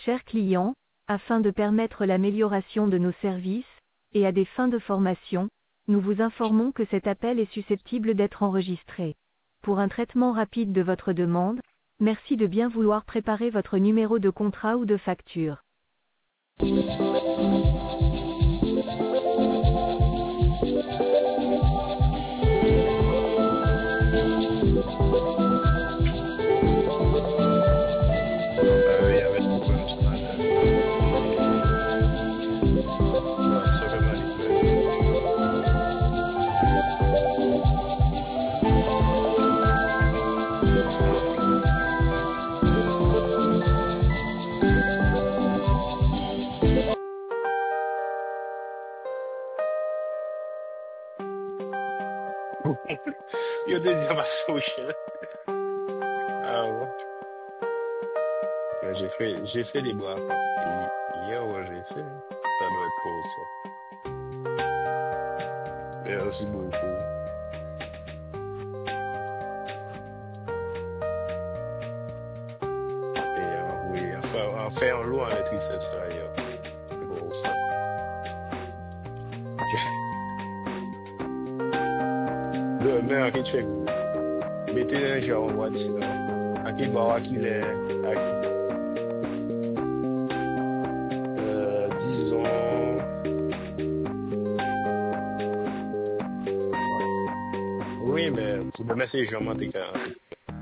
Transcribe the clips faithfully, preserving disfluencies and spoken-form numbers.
Chers clients, afin de permettre l'amélioration de nos services, et à des fins de formation, nous vous informons que cet appel est susceptible d'être enregistré. Pour un traitement rapide de votre demande, merci de bien vouloir préparer votre numéro de contrat ou de facture. Yo deuxième associé. Ah ouais. Ouais, J'ai fait, j'ai fait des bras. Hier, ouais, j'ai fait. Ça doit être trop ça. Merci beaucoup. Et euh, oui, enfin, en fait, en lot avec tristesse là, hier. C'est gros ça. Demain, à qui tu fais? Mettez un genre en voiture. À qui boit, à qui les, euh, disons, oui, mais pour demain, c'est genre monté quand même.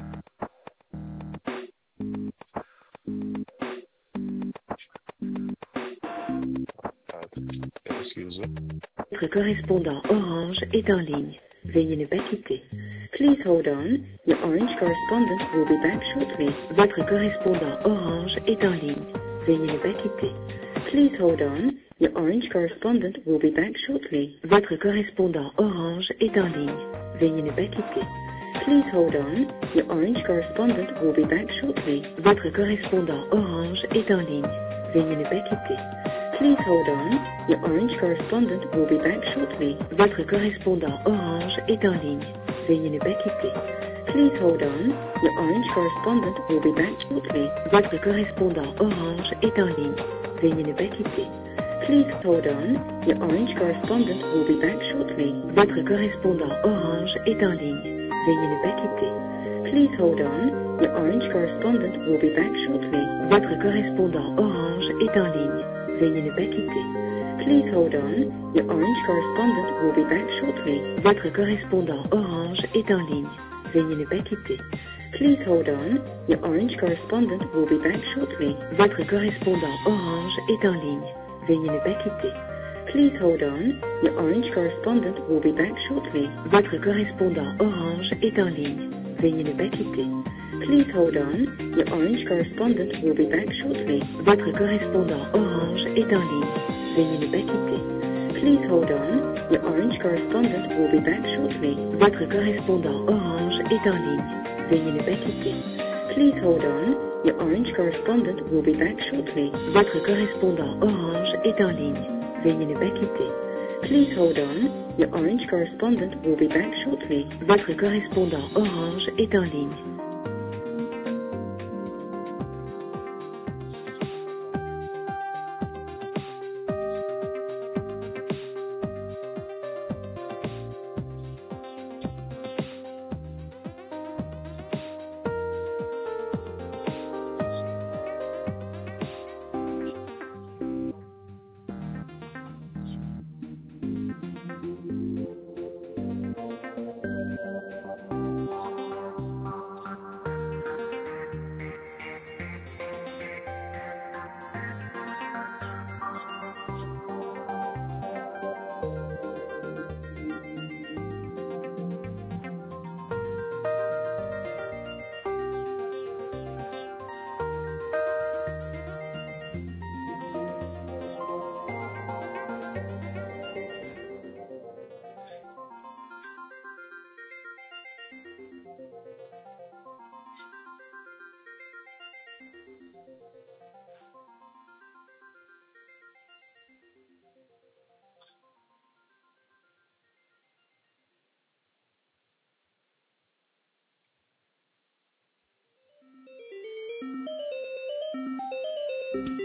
Excuse-moi. Votre correspondant Orange est en ligne. Veuillez ne pas quitter. Please hold on. Your Orange correspondent will be back shortly. Votre correspondant Orange est en ligne. Veuillez ne pas quitter. Please hold on. Your Orange correspondent will be back shortly. Votre correspondant Orange est en ligne. Veuillez ne pas quitter. Please hold on. Your Orange correspondent will be back shortly. Votre correspondant Orange est en ligne. Veuillez ne pas quitter. Please hold on. Your Orange correspondent will be back shortly. Votre correspondant Orange est en ligne. Veuillez ne pas quitter. Please hold on. Your Orange correspondent will be back shortly. Votre correspondant Orange est en ligne. Veuillez ne pas quitter. Please hold on. Your Orange correspondent will be back shortly. Votre correspondant Orange est en ligne. Veuillez ne pas quitter. Please hold on. Your Orange correspondent will be back shortly. Votre correspondant Orange est en ligne. Veuillez ne pas quitter. Please hold on. Your Orange correspondent will be back shortly. Votre correspondant Orange est en ligne. Veuillez ne pas quitter. Please hold on. Your Orange correspondent will be back shortly. Votre correspondant Orange est en ligne. Veuillez ne pas quitter. Please hold on. Your Orange correspondent will be back shortly. Votre correspondant Orange est en ligne. Veuillez ne pas quitter. Please hold on. Your Orange correspondent will be back shortly. Votre correspondant Orange est en ligne. Veuillez ne pas quitter. Please hold on. Your Orange correspondent will be back shortly. Votre correspondant Orange est en ligne. Veuillez ne pas quitter. Please hold on. Your Orange correspondent will be back shortly. Votre correspondant Orange est en ligne. Veuillez ne pas quitter. Please hold on. Your Orange correspondent will be back shortly. Votre correspondant Orange est en ligne. Merci.